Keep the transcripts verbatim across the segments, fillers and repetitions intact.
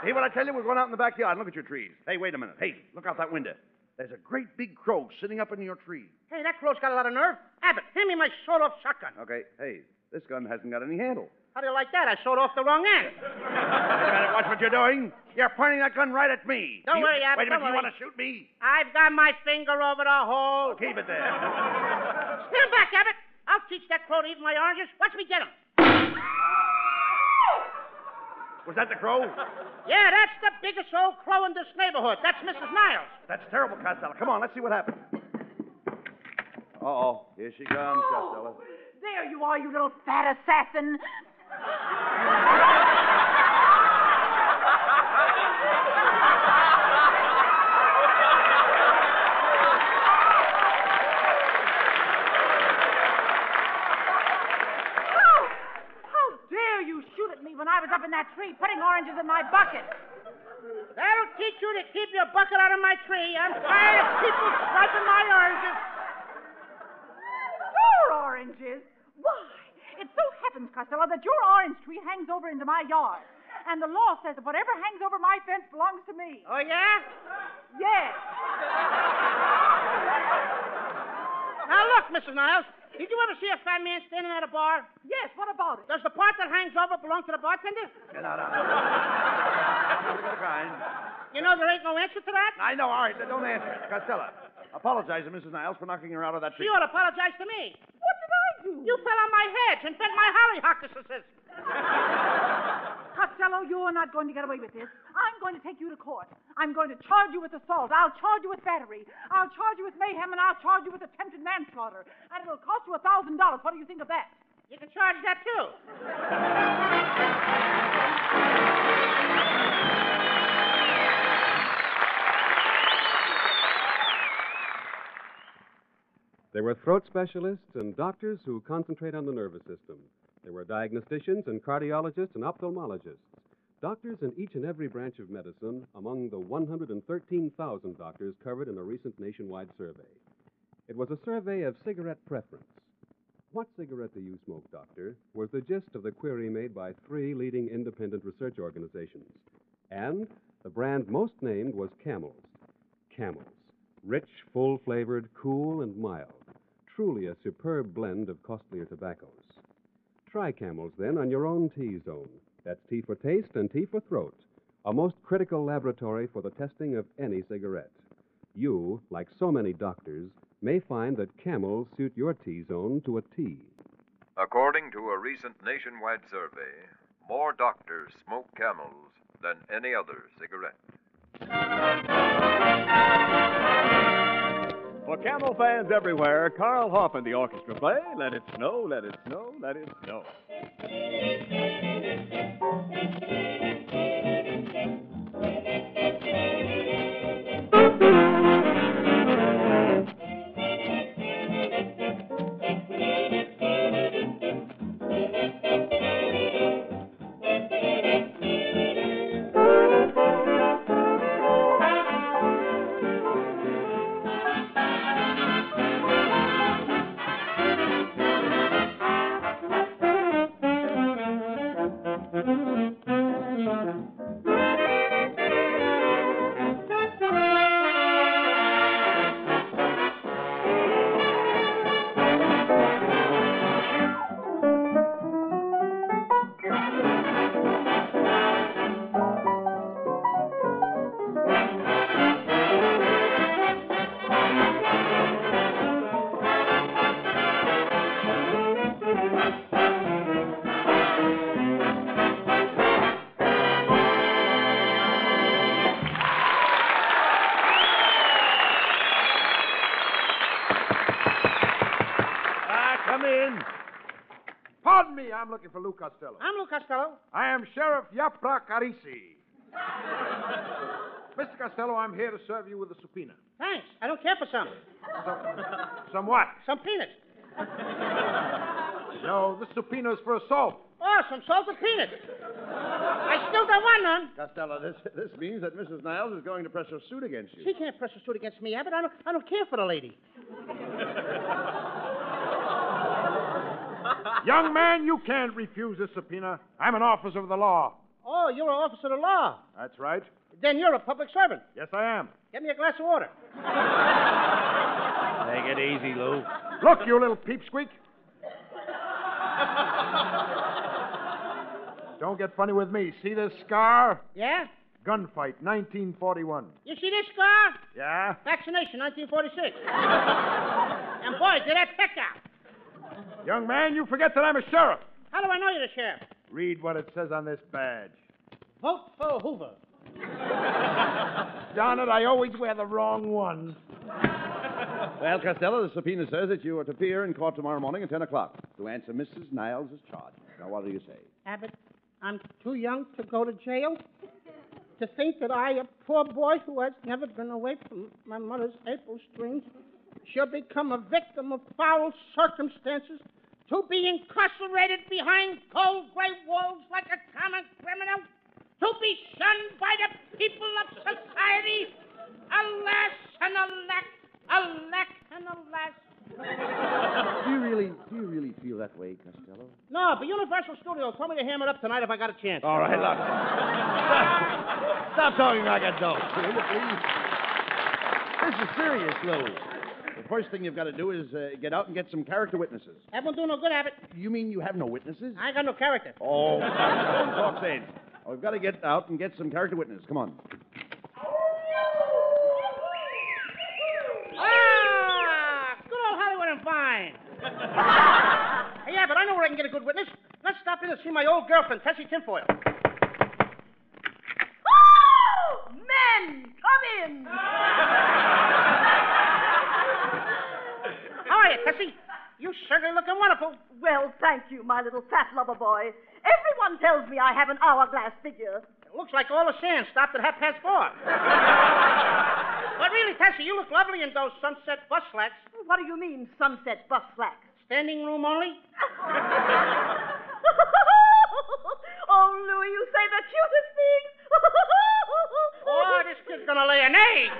See what I tell you? We're going out in the backyard and look at your trees. Hey, wait a minute. Hey, look out that window. There's a great big crow sitting up in your tree. Hey, that crow's got a lot of nerve. Abbott, hand me my sawed-off shotgun. Okay, hey, this gun hasn't got any handle. How do you like that? I sawed off the wrong end. You better watch what you're doing. You're pointing that gun right at me. Don't you, worry, Abbott, Wait a minute, don't you worry. want to shoot me? I've got my finger over the hole. Oh, keep it there. Stand back, Abbott. I'll teach that crow to eat my oranges. Watch me get him. Was that the crow? Yeah, that's the biggest old crow in this neighborhood. That's Missus Niles. That's terrible, Costello. Come on, let's see what happened. Uh-oh. Here she comes, Oh, Costello. there you are, you little fat assassin. Oh, how dare you shoot at me when I was up in that tree putting oranges in my bucket? That'll teach you to keep your bucket out of my tree. I'm tired of people swiping my oranges. Your oranges? Why, it so happens, Costello, that your orange tree hangs over into my yard. And the law says that whatever hangs over my fence belongs to me. Oh, yeah? Yes. Now, look, Missus Niles. Did you ever see a fat man standing at a bar? Yes, what about it? Does the part that hangs over belong to the bartender? No, no, no. Look at the kind. You know there ain't no answer to that? I know. All right, don't answer it. Costello, apologize to Missus Niles for knocking her out of that She tree. ought to apologize to me. What did I do? You fell on my hedge and bent my hollyhockuses. Costello, you're not going to get away with this. I'm going to take you to court. I'm going to charge you with assault. I'll charge you with battery. I'll charge you with mayhem, and I'll charge you with attempted manslaughter. And it'll cost you a thousand dollars. What do you think of that? You can charge that, too. There were throat specialists and doctors who concentrate on the nervous system. There were diagnosticians and cardiologists and ophthalmologists. Doctors in each and every branch of medicine among the one hundred thirteen thousand doctors covered in a recent nationwide survey. It was a survey of cigarette preference. What cigarette do you smoke, doctor? Was the gist of the query made by three leading independent research organizations. And the brand most named was Camels. Camels. Rich, full-flavored, cool, and mild. Truly a superb blend of costlier tobaccos. Try Camels, then, on your own T-zone. That's T for taste and T for throat. A most critical laboratory for the testing of any cigarette. You, like so many doctors, may find that Camels suit your T-zone to a T. According to a recent nationwide survey, more doctors smoke Camels than any other cigarette. For Camel fans everywhere, Carl Hoff and the orchestra play Let It Snow, Let It Snow, Let It Snow. Pardon me, I'm looking for Lou Costello. I'm Lou Costello. I am Sheriff Yapra Carisi. Mister Costello, I'm here to serve you with a subpoena. Thanks. I don't care for some. Some, some what? Some peanuts. No, this subpoena is for assault. Oh, some salted peanuts. I still don't want none. Costello, this, this means that Missus Niles is going to press a suit against you. She can't press a suit against me, Abbott. I don't, I don't care for the lady. Young man, you can't refuse this subpoena. I'm an officer of the law. Oh, you're an officer of the law. That's right. Then you're a public servant. Yes, I am. Get me a glass of water. Take it easy, Lou. Look, you little peepsqueak. Don't get funny with me. See this scar? Yeah? Gunfight, nineteen forty-one. You see this scar? Yeah? Vaccination, nineteen forty-six. And boy, did that peck out. Young man, you forget that I'm a sheriff. How do I know you're the sheriff? Read what it says on this badge. Vote for Hoover. Darn it, I always wear the wrong one. Well, Costello, the subpoena says that you are to appear in court tomorrow morning at ten o'clock to answer Missus Niles' charge. Now, what do you say? Abbott, I'm too young to go to jail. To think that I, a poor boy who has never been away from my mother's April strings, shall become a victim of foul circumstances, to be incarcerated behind cold gray walls like a common criminal, to be shunned by the people of society. Alas and alack, alack and alas. Do you really, do you really feel that way, Costello? No, but Universal Studios told me to ham it up tonight if I got a chance. All right, look. Stop, Stop talking like a dope, will you, please? This is serious, Lou. The first thing you've got to do is uh, get out and get some character witnesses. That won't do no good, Abbott. You mean you have no witnesses? I ain't got no character. Oh, don't talk sense. Oh, we've got to get out and get some character witnesses. Come on. Ah, good old Hollywood and fine. Hey, Abbott, I know where I can get a good witness. Let's stop in and see my old girlfriend, Tessie Tinfoil. Oh! Men, come in! How are you, Tessie? You certainly looking wonderful. Well, thank you, my little fat lover boy. Everyone tells me I have an hourglass figure. It looks like all the sand stopped at half past four. But really, Tessie, you look lovely in those sunset bus slacks. What do you mean, sunset bus slacks? Standing room only? Oh, Louis, you say the cutest things. Oh, this kid's gonna lay an egg.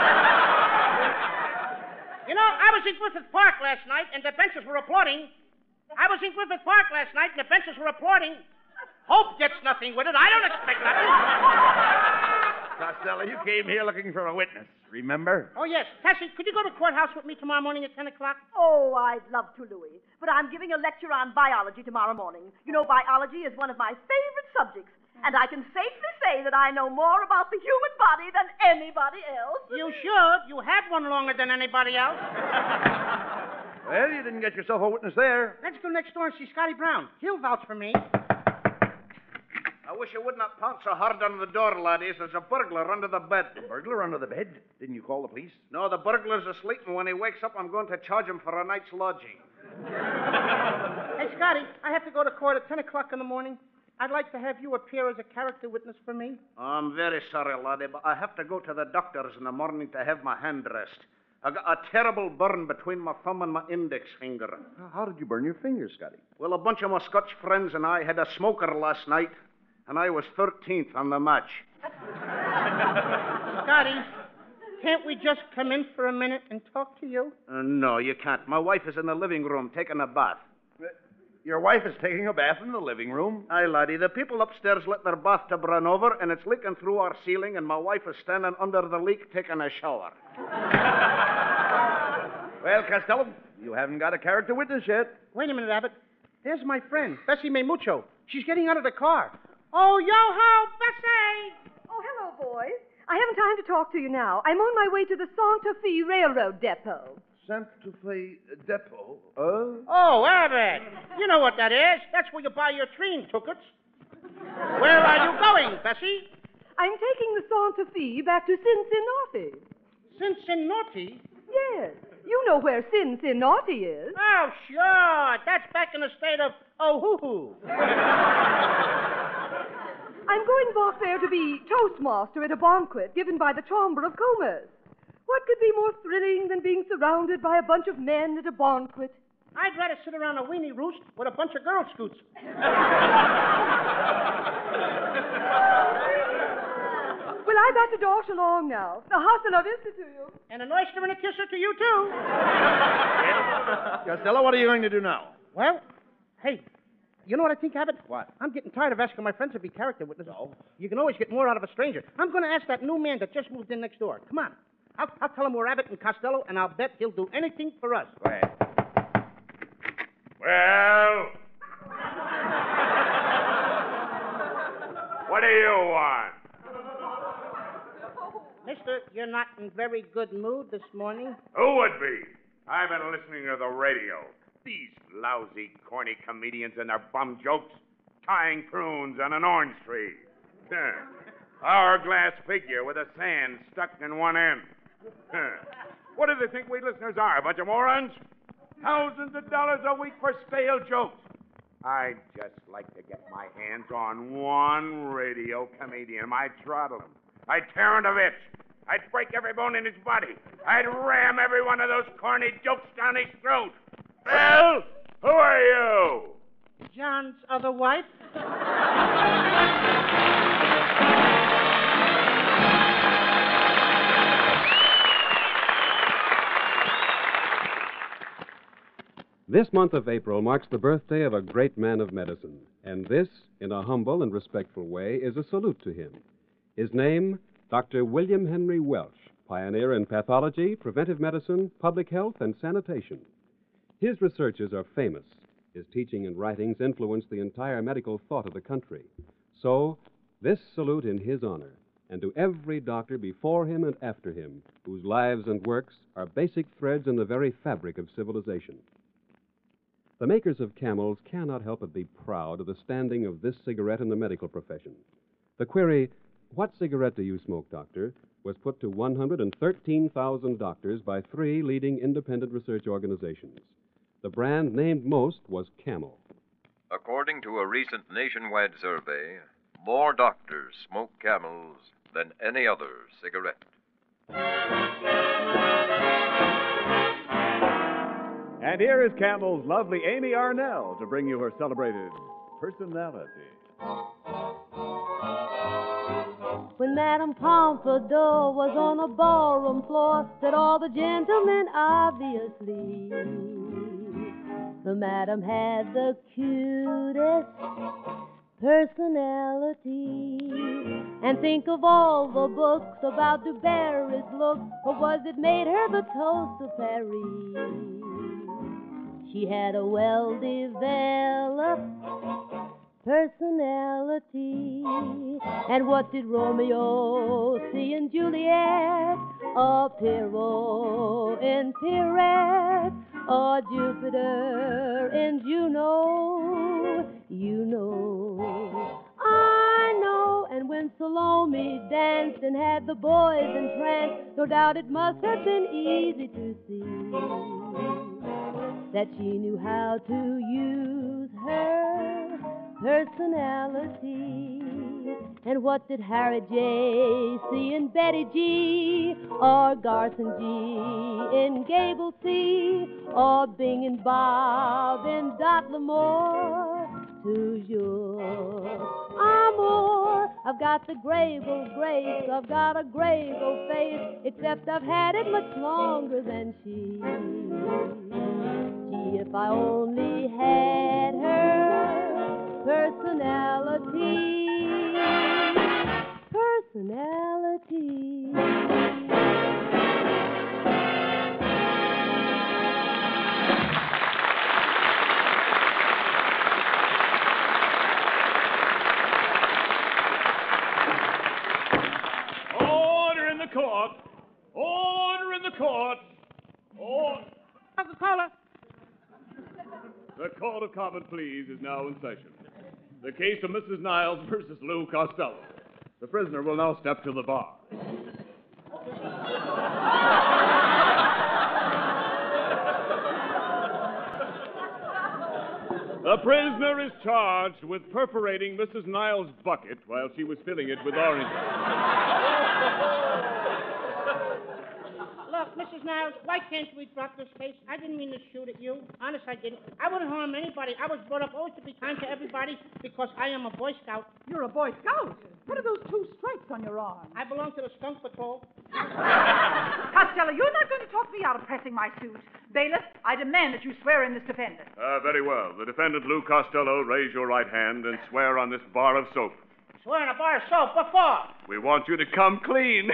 You know, I was in Griffith Park last night, and the benches were applauding. I was in Griffith Park last night, and the benches were applauding. Hope gets nothing with it. I don't expect nothing. Costello, you came here looking for a witness, remember? Oh, yes. Tessie, could you go to courthouse with me tomorrow morning at ten o'clock? Oh, I'd love to, Louis. But I'm giving a lecture on biology tomorrow morning. You know, biology is one of my favorite subjects. And I can safely say that I know more about the human body than anybody else. You should. You had one longer than anybody else. Well, you didn't get yourself a witness there. Let's go next door and see Scotty Brown. He'll vouch for me. I wish you would not pounce so hard on the door, laddies. There's a burglar under the bed. A burglar under the bed? Didn't you call the police? No, the burglar's asleep, and when he wakes up, I'm going to charge him for a night's lodging. Hey, Scotty, I have to go to court at ten o'clock in the morning. I'd like to have you appear as a character witness for me. I'm very sorry, laddie, but I have to go to the doctor's in the morning to have my hand dressed. I got a terrible burn between my thumb and my index finger. How did you burn your fingers, Scotty? Well, a bunch of my Scotch friends and I had a smoker last night, and I was thirteenth on the match. Scotty, can't we just come in for a minute and talk to you? Uh, no, you can't. My wife is in the living room taking a bath. Your wife is taking a bath in the living room? Aye, laddie. The people upstairs let their bathtub run over, and it's leaking through our ceiling, and my wife is standing under the leak taking a shower. Well, Costello, you haven't got a character witness yet. Wait a minute, Abbott. There's my friend, Bessie May Mucho. She's getting out of the car. Oh, yo-ho, Bessie! Oh, hello, boys. I haven't time to talk to you now. I'm on my way to the Santa Fe Railroad Depot. Santa Fe Depot? Oh? Oh, Abbott. You know what that is. That's where you buy your train tickets. Where are you going, Bessie? I'm taking the Santa Fe back to Cincinnati. Cincinnati? Yes. You know where Cincinnati is. Oh, sure. That's back in the state of Oh-hoo-hoo. I'm going back there to be toastmaster at a banquet given by the Chamber of Commerce. What could be more thrilling than being surrounded by a bunch of men at a banquet? I'd rather sit around a weenie roost with a bunch of Girl Scouts. Well, I got to dash along now. The hasta la vista to you. And an oyster and a kisser to you, too. Costello, what are you going to do now? Well, hey, You know what I think, Abbott? What? I'm getting tired of asking my friends to be character witnesses. So? You can always get more out of a stranger. I'm going to ask that new man that just moved in next door. Come on. I'll, I'll tell him we're Abbott and Costello, and I'll bet he'll do anything for us. Go ahead. Well? What do you want? Mister, you're not in very good mood this morning. Who would be? I've been listening to the radio. These lousy, corny comedians and their bum jokes. Tying prunes on an orange tree. Hourglass figure with a sand stuck in one end. What do they think we listeners are, a bunch of morons? Thousands of dollars a week for stale jokes. I'd just like to get my hands on one radio comedian. I'd throttle him. I'd tear him to bits. I'd break every bone in his body. I'd ram every one of those corny jokes down his throat. Well, who are you? John's other wife. This month of April marks the birthday of a great man of medicine, and this, in a humble and respectful way, is a salute to him. His name, Doctor William Henry Welch, pioneer in pathology, preventive medicine, public health, and sanitation. His researches are famous. His teaching and writings influenced the entire medical thought of the country. So, this salute in his honor, and to every doctor before him and after him, whose lives and works are basic threads in the very fabric of civilization. The makers of Camels cannot help but be proud of the standing of this cigarette in the medical profession. The query, "What cigarette do you smoke, doctor?" was put to one hundred thirteen thousand doctors by three leading independent research organizations. The brand named most was Camel. According to a recent nationwide survey, more doctors smoke Camels than any other cigarette. And here is Camel's lovely Amy Arnell to bring you her celebrated personality. When Madame Pompadour was on a ballroom floor, said all the gentlemen obviously, the Madame had the cutest personality. And think of all the books about Du Barry's look, or was it made her the toast of Paris? She had a well-developed personality. And what did Romeo see in Juliet, or Pierrot in Pierrette, or Jupiter in Juno? You know, I know. And when Salome danced and had the boys entranced, no doubt it must have been easy to see that she knew how to use her personality. And what did Harry J see in Betty G, or Garson G in Gable C, or Bing and Bob in Dot Lamore? Toujours amour. I've got the grave old grace, I've got a grave old face, except I've had it much longer than she. Gee, if I only had her personality. Personality. Order in the court. Order in the court. Order. Coca-Cola. The Court of Common Pleas is now in session. The case of Missus Niles versus Lou Costello. The prisoner will now step to the bar. The prisoner is charged with perforating Missus Niles' bucket while she was filling it with oranges. Look, Missus Niles, why can't we drop this case? I didn't mean to shoot at you. Honest, I didn't. I wouldn't harm anybody. I was brought up always to be kind to everybody because I am a Boy Scout. You're a Boy Scout? What are those two stripes on your arm? I belong to the Skunk Patrol. Costello, you're not going to talk me out of pressing my suit. Bailiff, I demand that you swear in this defendant. Uh, very well. The defendant, Lou Costello, raise your right hand and swear on this bar of soap. Swear on a bar of soap. What for? We want you to come clean.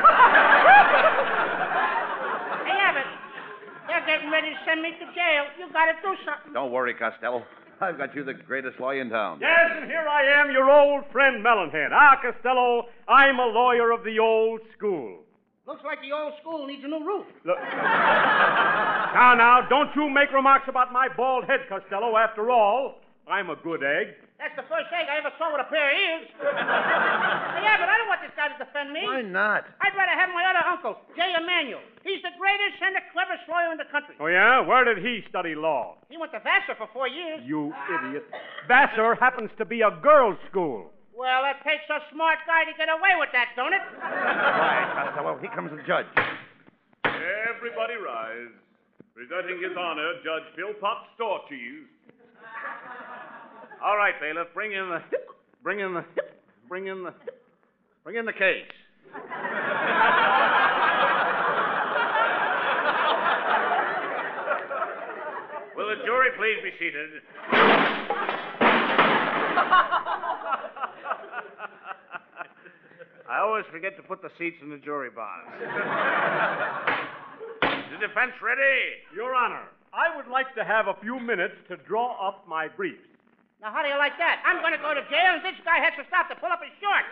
Hey, Abbott, they're getting ready to send me to jail. You gotta do something. Don't worry, Costello. I've got you the greatest lawyer in town. Yes, and here I am, your old friend Melonhead. Ah, Costello, I'm a lawyer of the old school. Looks like the old school needs a new roof. Look. Now, now, don't you make remarks about my bald head, Costello. After all, I'm a good egg. That's the first egg I ever saw with a pair of ears. Hey, Abbott, I don't want this guy to defend me. Why not? I'd rather have my other uncle, Jay Emanuel. He's the greatest and the cleverest lawyer in the country. Oh, yeah? Where did he study law? He went to Vassar for four years. You idiot. Vassar happens to be a girls' school. Well, that takes a smart guy to get away with that, don't it? Quiet, Costello. Here comes the judge. Everybody rise. Presenting his honor, Judge Philpot Storecheese. All right, bailiff, bring in the bring in the bring in the bring in the case. Will the jury please be seated? I always forget to put the seats in the jury box. The defense ready? Your Honor, I would like to have a few minutes to draw up my briefs. Now, how do you like that? I'm going to go to jail, and this guy has to stop to pull up his shorts.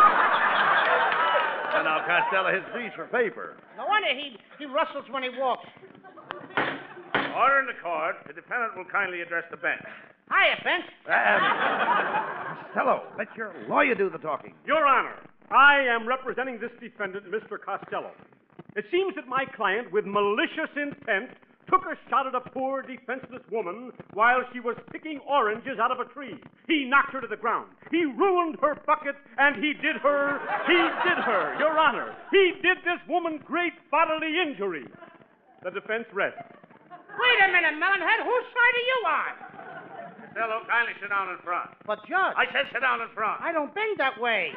Well, now, Costello, his briefs for paper. No wonder he, he rustles when he walks. Order in the court. The defendant will kindly address the bench. Hiya, bench. Uh, Costello, let your lawyer do the talking. Your Honor, I am representing this defendant, Mister Costello. It seems that my client, with malicious intent, took a shot at a poor, defenseless woman while she was picking oranges out of a tree. He knocked her to the ground. He ruined her bucket, and he did her, he did her, Your Honor. He did this woman great bodily injury. The defense rests. Wait a minute, Melonhead. Whose side are you on? Costello, kindly sit down in front. But, Judge. I said sit down in front. I don't bend that way.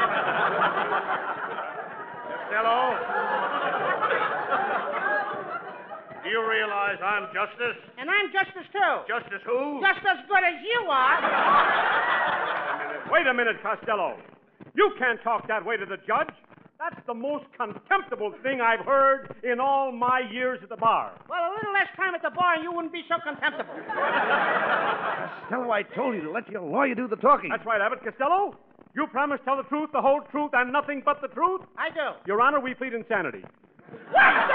Costello. Do you realize I'm justice? And I'm justice, too. Justice who? Just as good as you are. Wait a minute, Costello. You can't talk that way to the judge. That's the most contemptible thing I've heard in all my years at the bar. Well, a little less time at the bar and you wouldn't be so contemptible. Costello, I told you to let your lawyer do the talking. That's right, Abbott. Costello, you promise to tell the truth, the whole truth, and nothing but the truth? I do. Your Honor, we plead insanity. Just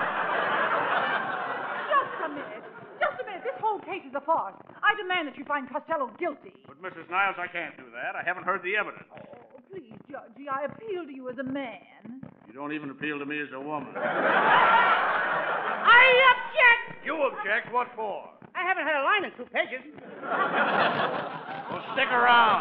a minute. Just a minute. This whole case is a farce. I demand that you find Costello guilty. But, Missus Niles, I can't do that. I haven't heard the evidence. Oh, please, Judgy, I appeal to you as a man. You don't even appeal to me as a woman. I object! You object? What for? I haven't had a line in two pages. Well, stick around.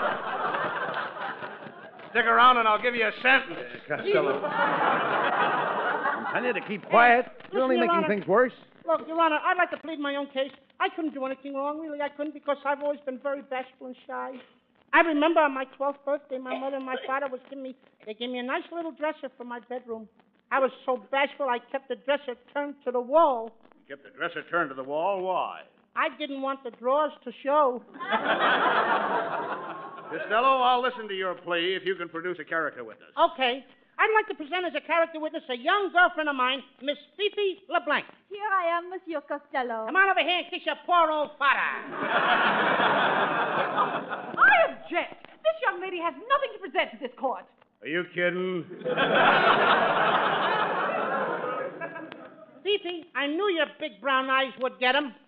Stick around and I'll give you a sentence. Costello. I'm telling you to keep quiet. You're only Listen, Your making Honor. things worse. Look, Your Honor, I'd like to plead my own case. I couldn't do anything wrong. Really, I couldn't because I've always been very bashful and shy. I remember on my twelfth birthday, my mother and my father was giving me, they gave me a nice little dresser for my bedroom. I was so bashful, I kept the dresser turned to the wall. You kept the dresser turned to the wall? Why? I didn't want the drawers to show. Costello, I'll listen to your plea if you can produce a character witness. Okay. I'd like to present as a character witness a young girlfriend of mine, Miss Fifi LeBlanc. Here I am, Monsieur Costello. Come on over here and kiss your poor old father. I object. This young lady has nothing to present to this court. Are you kidding? Fifi, I knew your big brown eyes would get 'em.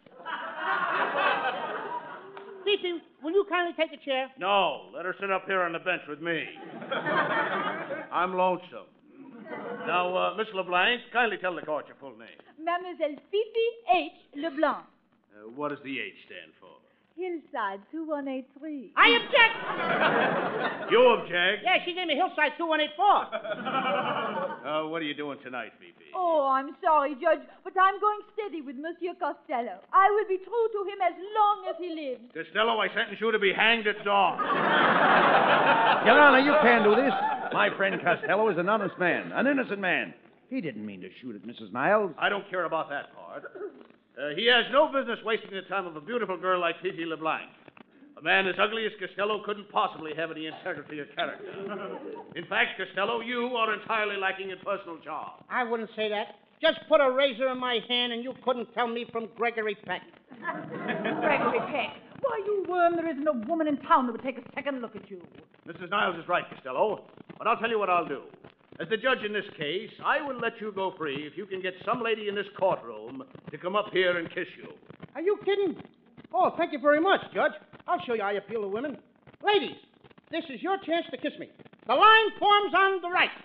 Fifi, will you kindly take a chair? No, let her sit up here on the bench with me. I'm lonesome. Now, uh, Miss LeBlanc, kindly tell the court your full name. Mademoiselle Fifi H. Leblanc. Uh, what does the H stand for? Hillside two one eight three. I object! You object? Yeah, she gave me Hillside two one eight four. Uh, what are you doing tonight, Fifi? Oh, I'm sorry, Judge, but I'm going steady with Monsieur Costello. I will be true to him as long as he lives. Costello, I sentence you to be hanged at dawn. Your Honor, you can't do this. My friend Costello is an honest man, an innocent man. He didn't mean to shoot at Missus Niles. I don't care about that part. Uh, he has no business wasting the time of a beautiful girl like Fifi LeBlanc. A man as ugly as Costello couldn't possibly have any integrity of character. In fact, Costello, you are entirely lacking in personal charm. I wouldn't say that. Just put a razor in my hand and you couldn't tell me from Gregory Peck. Gregory Peck. Why, you worm, there isn't a woman in town that would take a second look at you. Missus Niles is right, Costello. But I'll tell you what I'll do. As the judge in this case, I will let you go free if you can get some lady in this courtroom to come up here and kiss you. Are you kidding? Oh, thank you very much, Judge. I'll show you how I appeal to women. Ladies, this is your chance to kiss me. The line forms on the right.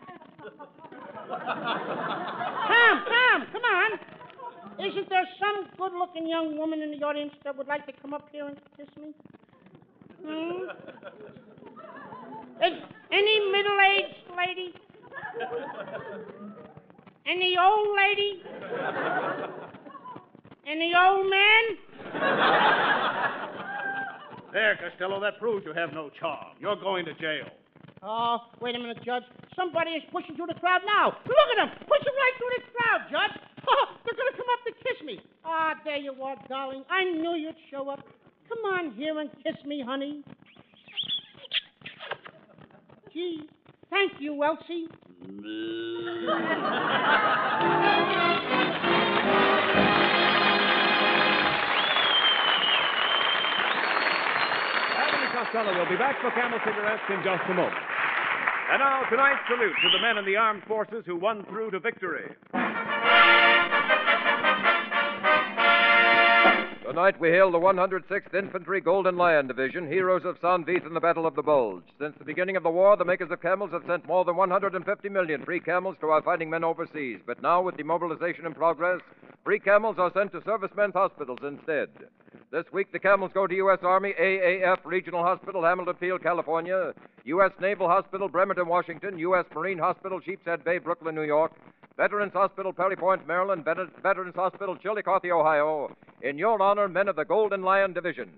Tom, Tom, come on. Isn't there some good-looking young woman in the audience that would like to come up here and kiss me? Hmm? Is any middle-aged lady? Any old lady? Any old man? There, Costello, that proves you have no charm. You're going to jail. Oh, wait a minute, Judge. Somebody is pushing through the crowd now. Look at them! Pushing right through the crowd, Judge. Oh, they're going to come up to kiss me. Ah, there you are, darling. I knew you'd show up. Come on here and kiss me, honey. Gee, thank you, Elsie. Costello will be back for Camel Cigarettes in just a moment. And now, tonight's salute to the men in the armed forces who won through to victory. Tonight we hail the one hundred sixth Infantry Golden Lion Division, heroes of San Vith in the Battle of the Bulge. Since the beginning of the war, the makers of camels have sent more than one hundred fifty million free camels to our fighting men overseas. But now, with demobilization in progress, free camels are sent to servicemen's hospitals instead. This week, the camels go to U S Army A A F Regional Hospital, Hamilton Field, California, U S Naval Hospital, Bremerton, Washington, U S Marine Hospital, Sheepshead Bay, Brooklyn, New York, Veterans Hospital, Perry Point, Maryland, Vet- Veterans Hospital, Chillicothe, Ohio. In your honor, men of the Golden Lion Division.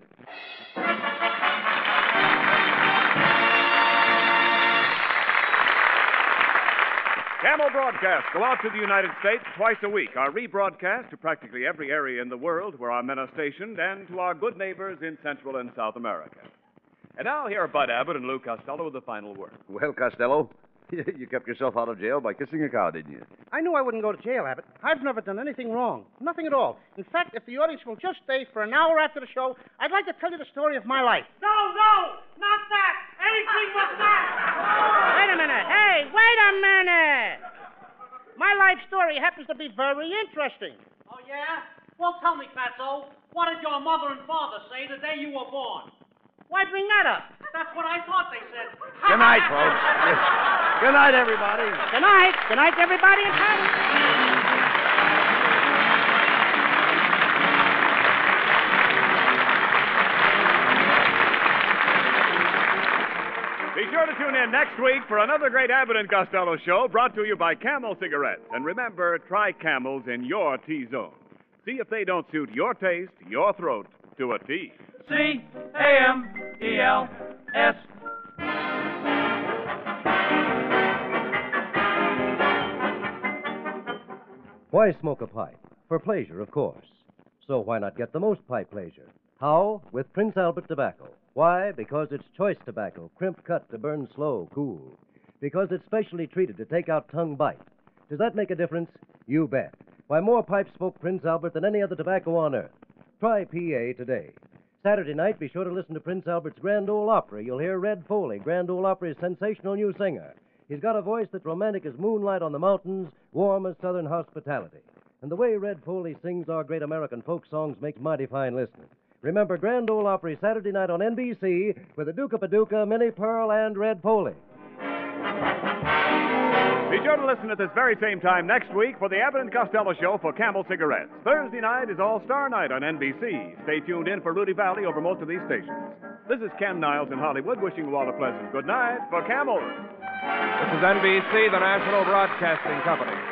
Camel broadcasts go out to the United States twice a week. Our rebroadcast to practically every area in the world where our men are stationed and to our good neighbors in Central and South America. And now here are Bud Abbott and Lou Costello with the final word. Well, Costello, you kept yourself out of jail by kissing a cow, didn't you? I knew I wouldn't go to jail, Abbott. I've never done anything wrong. Nothing at all. In fact, if the audience will just stay for an hour after the show, I'd like to tell you the story of my life. No, no, not that. Anything but that. Wait a minute. Hey, wait a minute. My life story happens to be very interesting. Oh, yeah? Well, tell me, Fatso, what did your mother and father say the day you were born? Why bring that up? That's what I thought they said. Good night, folks. Good night, everybody. Good night. Good night, everybody. Be sure to tune in next week for another great Abbott and Costello show brought to you by Camel Cigarettes. And remember, try Camels in your T-zone. See if they don't suit your taste, your throat, to a T. C A M E L S. Why smoke a pipe? For pleasure, of course. So why not get the most pipe pleasure? How? With Prince Albert tobacco. Why? Because it's choice tobacco, crimp cut to burn slow, cool. Because it's specially treated to take out tongue bite. Does that make a difference? You bet. Why, more pipes smoke Prince Albert than any other tobacco on earth. Try P A today. Saturday night, be sure to listen to Prince Albert's Grand Ole Opry. You'll hear Red Foley, Grand Ole Opry's sensational new singer. He's got a voice that's romantic as moonlight on the mountains, warm as southern hospitality. And the way Red Foley sings our great American folk songs makes mighty fine listening. Remember Grand Ole Opry Saturday night on N B C with the Duke of Paducah, Minnie Pearl, and Red Foley. Be sure to listen at this very same time next week for the Abbott and Costello Show for Camel Cigarettes. Thursday night is All-Star Night on N B C. Stay tuned in for Rudy Valley over most of these stations. This is Ken Niles in Hollywood wishing you all a pleasant good night for Camel. This is N B C, the National Broadcasting Company.